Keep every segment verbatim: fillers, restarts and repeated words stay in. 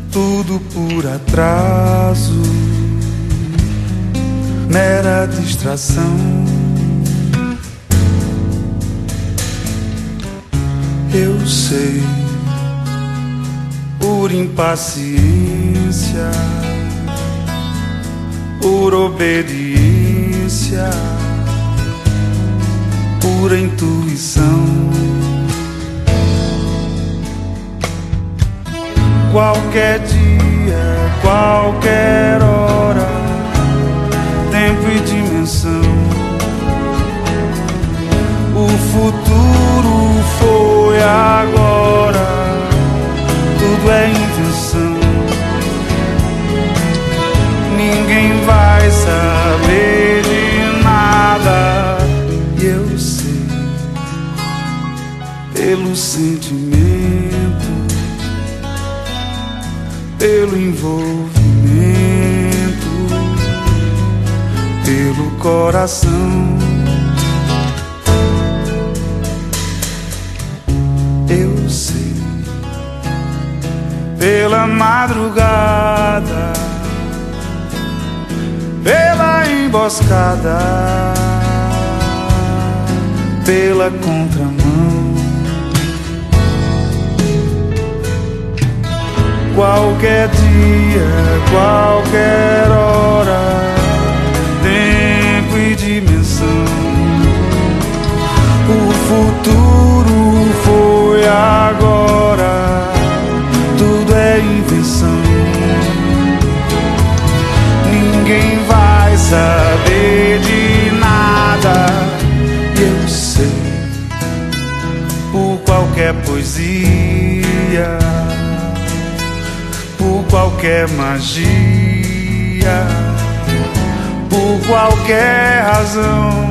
tudo por atraso, mera distração. Eu sei, por impaciência, por obediência, por intuição. Qualquer dia, qualquer hora, tempo e dimensão. O futuro foi agora, tudo é intenção. Ninguém vai saber de nada, e eu sei, pelo sentimento, pelo envolvimento, pelo coração. Eu sei, pela madrugada, pela emboscada, pela contramão. Qualquer dia, qualquer hora, tempo e dimensão. O futuro foi agora, tudo é invenção. Ninguém vai saber de nada, e eu sei, por qualquer poesia, por qualquer magia, por qualquer razão.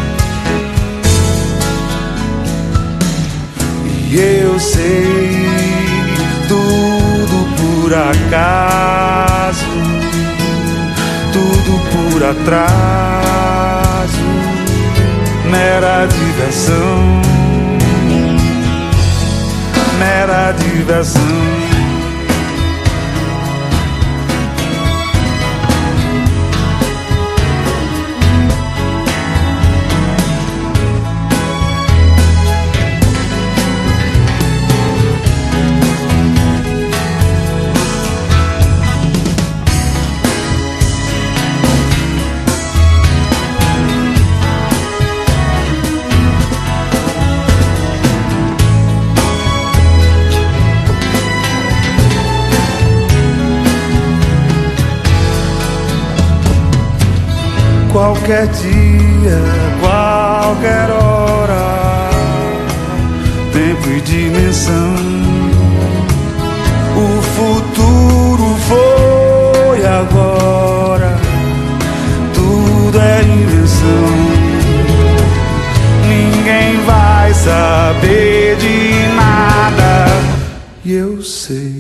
E eu sei, tudo por acaso, tudo por atraso, mera diversão, mera diversão. Qualquer dia, qualquer hora, tempo e dimensão. O futuro foi agora, tudo é invenção. Ninguém vai saber de nada, e eu sei,